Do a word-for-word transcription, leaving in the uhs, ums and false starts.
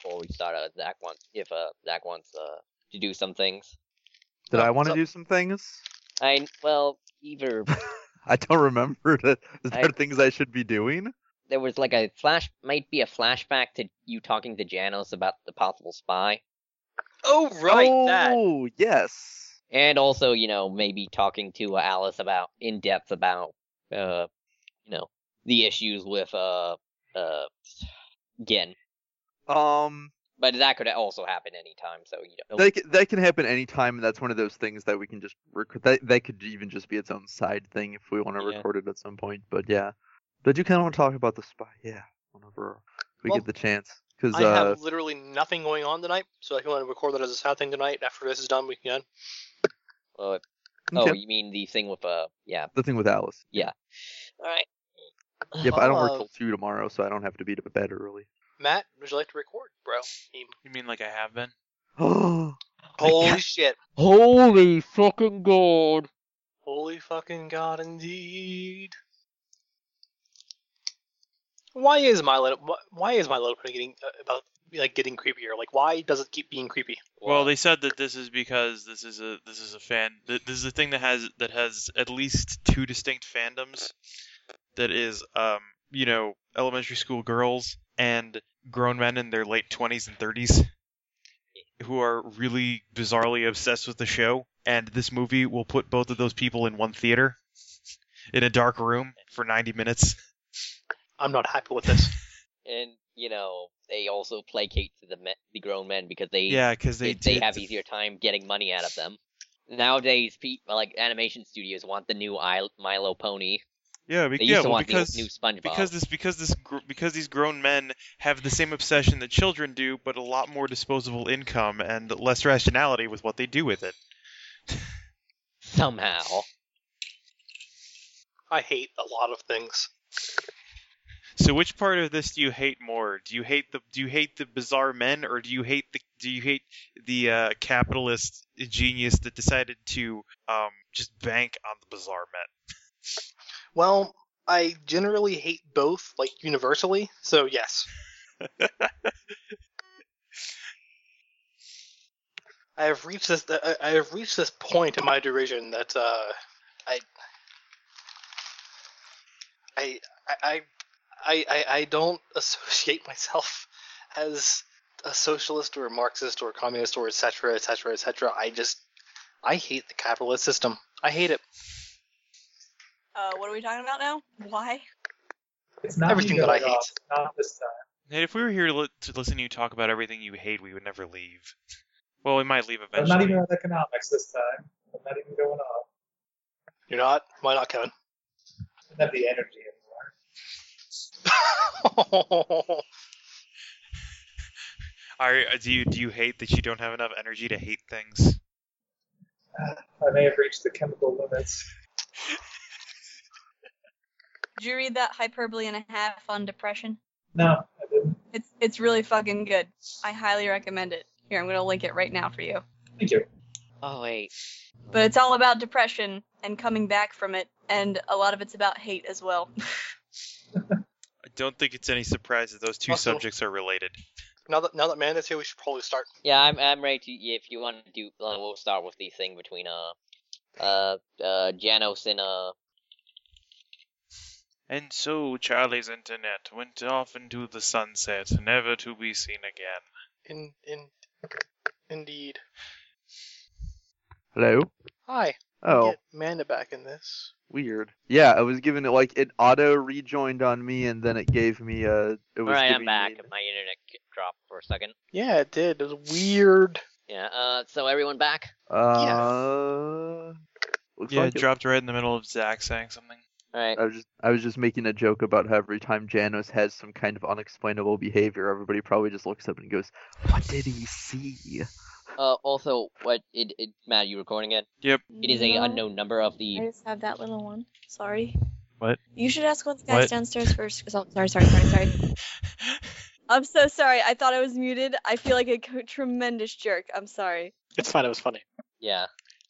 before we start. Uh, Zach wants if uh Zach wants uh to do some things. Did Oh, I want to so- do some things? I well either I don't remember. That. Is there I- things I should be doing? there was like a flash might be a flashback to you talking to Janos about the possible spy, Oh, right, that. Oh, yes. and also you know maybe talking to uh, Alice about in depth about uh you know the issues with uh uh Gen. Um, But that could also happen anytime, so you know. that can, that can happen anytime, and that's one of those things that we can just record. That, that could even just be its own side thing if we want to Yeah. record it at some point. But yeah. But I do kind of want to talk about the spy. Yeah, whenever we Well, get the chance. Because I uh, have literally nothing going on tonight, so I can want to record that as a sad thing tonight. After this is done, we can. Uh, okay, Oh, you mean the thing with uh yeah. the thing with Alice. Yeah. All right. Yeah, but I don't work Uh, till two tomorrow, so I don't have to be to bed early. Matt, would you like to record, bro? He- You mean like I have been? Oh, Holy shit. Holy fucking god! Holy fucking god, indeed. Why is my little wh- why is my little pony getting uh, about like getting creepier? Like, why does it keep being creepy? Well, they said that this is because this is a this is a fan. th- This is a thing that has that has at least two distinct fandoms. That is, um, you know, elementary school girls and grown men in their late twenties and thirties who are really bizarrely obsessed with the show. And this movie will put both of those people in one theater, in a dark room for ninety minutes. I'm not happy with this. And you know they also placate to the me- the grown men because they Yeah, because they they, they did- have easier time getting money out of them. Nowadays, pe- like animation studios want the new I- Milo Pony. Yeah, be- They yeah, used to well, want because the new SpongeBob. because this because this gr- because these grown men have the same obsession that children do, but a lot more disposable income and less rationality with what they do with it. Somehow. I hate a lot of things. So, which part of this do you hate more? Do you hate the do you hate the bizarre men, or do you hate the do you hate the uh, capitalist genius that decided to um, just bank on the bizarre men? Well, I generally hate both, like universally. So yes. I have reached this. I I have reached this point in my derision that uh, I, I, I, I, I, I don't associate myself as a socialist or a Marxist or a communist or et cetera, et cetera, et cetera. I just, I hate the capitalist system. I hate it. Uh, what are we talking about now? Why? It's not Everything me that I going hate. off, Not this time. Hey, if we were here to, li- to listen to you talk about everything you hate, we would never leave. Well, we might leave I'm eventually. not even on economics this time. I'm not even going off. You're not? Why not, Kevin? I don't have the energy anymore. Are do you do you hate that you don't have enough energy to hate things? Uh, I may have reached the chemical limits. Did you read that Hyperbole and a Half on depression? No, I didn't. It's it's really fucking good. I highly recommend it. Here, I'm gonna link it right now for you. Thank you. Oh wait. But it's all about depression and coming back from it, and a lot of it's about hate as well. I don't think it's any surprise that those two Also- subjects are related. Now that now that Amanda's here, we should probably start. Yeah, I'm I'm ready to. If you want to do, uh, we'll start with the thing between uh, uh, uh, Janos and uh. And so Charlie's internet went off into the sunset, never to be seen again. In in indeed. hello. Hi. Oh, Get Amanda back in this. weird. Yeah, I was giving it like it auto rejoined on me, and then it gave me a. It was Alright, I'm giving back. me- My internet k- dropped for a second. Yeah, it did. It was weird. Yeah. Uh. So everyone back? Uh. Looks Yeah, like it it. dropped right in the middle of Zach saying something. All right. I was just I was just making a joke about how every time Janos has some kind of unexplainable behavior, everybody probably just looks up and goes, "What did he see?" Uh. Also, what? It. it Matt, you recording it? Yep. It is a No, unknown number of I the. just have that little one. Sorry. What? You should ask one of the guys What? downstairs first. 'cause I'll- sorry, sorry, sorry, sorry. I'm so sorry. I thought I was muted. I feel like a co- tremendous jerk. I'm sorry. It's fine. It was funny. Yeah.